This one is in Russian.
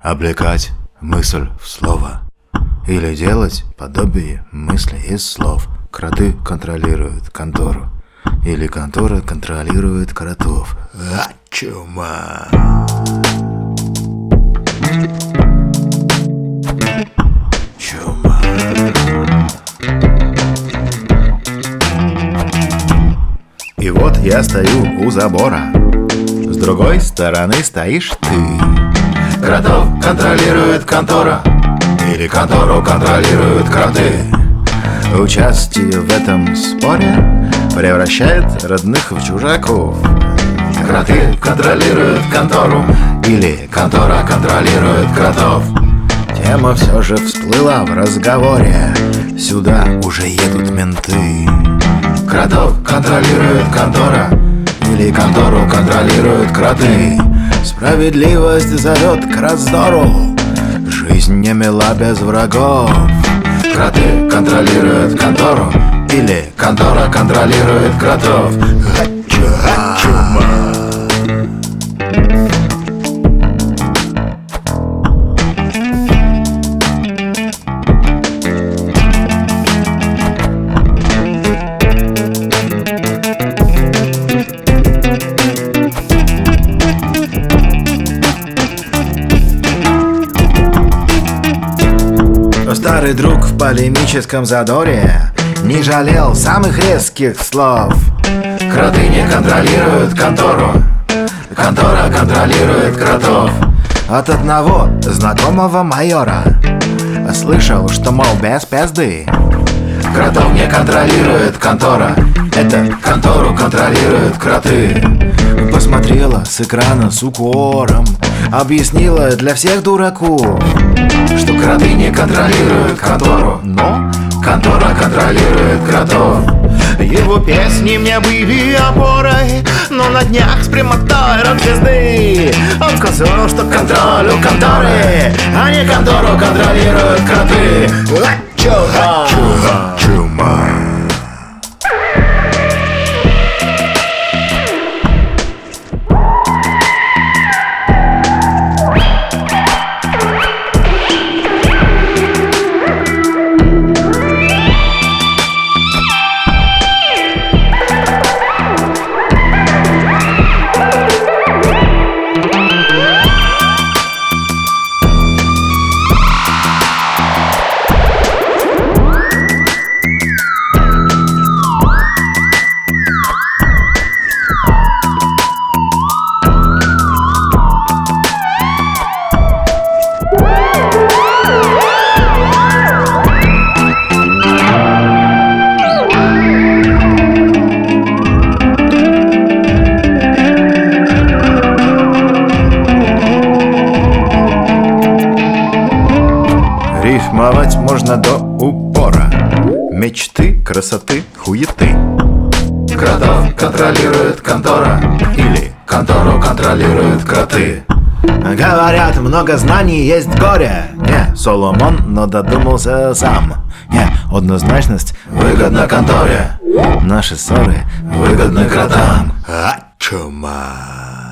Облекать мысль в слово или делать подобие мысли из слов. Кроты контролируют контору или контора контролирует кротов. Чума. Чума. И вот я стою у забора, с другой стороны стоишь ты. Кротов контролирует контора или контору контролируют кроты. Участие в этом споре превращает родных в чужаков. Кроты контролируют контору или контора контролирует кротов. Тема все же всплыла в разговоре. Сюда уже едут менты. Кротов контролирует контора или контору контролируют кроты. Справедливость зовет к раздору. Жизнь не мила без врагов. Кроты контролируют контору или контора контролирует кротов. Чума. Старый друг в полемическом задоре не жалел самых резких слов. Кроты не контролируют контору, контора контролирует кротов. От одного знакомого майора слышал, что, мол, без пизды. Кротов не контролирует контора, это контору контролируют кроты. Посмотрела с экрана с укором, объяснила для всех дураков, что кроты не контролируют контору, но контора контролирует кротов. Его песни мне были опорой, но на днях с прямотой рок-звезды он сказал, что контроль у конторы, а не контору контролируют кроты. Чума. Чума. Чума. Рифмовать можно до упора. Мечты, красоты, хуеты. Кротов контролирует контора или контору контролируют кроты. Говорят, много знаний есть горе. Не Соломон, но додумался сам. Не, однозначность выгодна конторе. Наши ссоры выгодны кротам. Чума.